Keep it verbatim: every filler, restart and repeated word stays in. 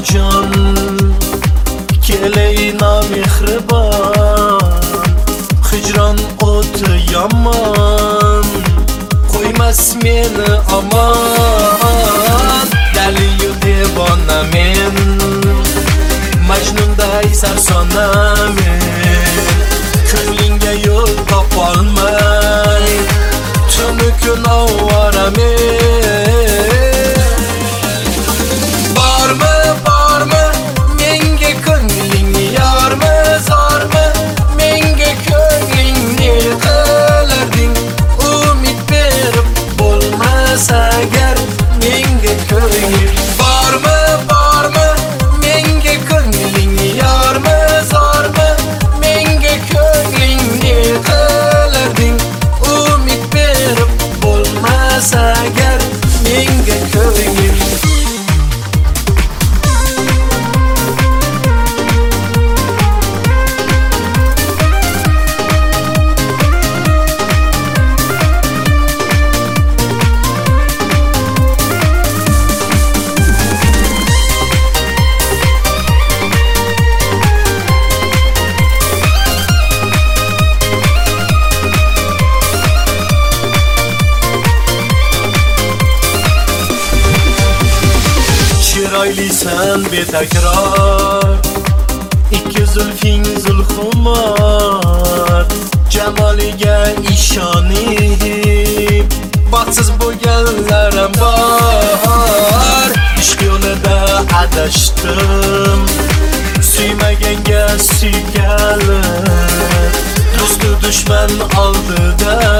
onajon, keleyna mehribon. Hicron o'ti yomon, qo'ymas meni aman. Daliyu devona men, Majnunday sarsona men. Ko'nglingga yo'l topolmay, tunu kun ovora men. Bormi, bormi, menga ko'nglingni yormi, zormi, menga ko'nglingni qilarding. Umid berib bo'lmas agar menga ko'ngil. Bormi, bormi, menga ko'nglingni yormi, zormi, menga ko'nglingni qilarding. Umid berib bo'lmas agar menga ko'ngil. Chiroylisan betakror, ikki zulfing zulxumor. Jamoliga ishonib baxtsiz bo'lganlarim bor. Ishq yo'lida adashdim, suymaganga suykalib. Do'stu dushman oldida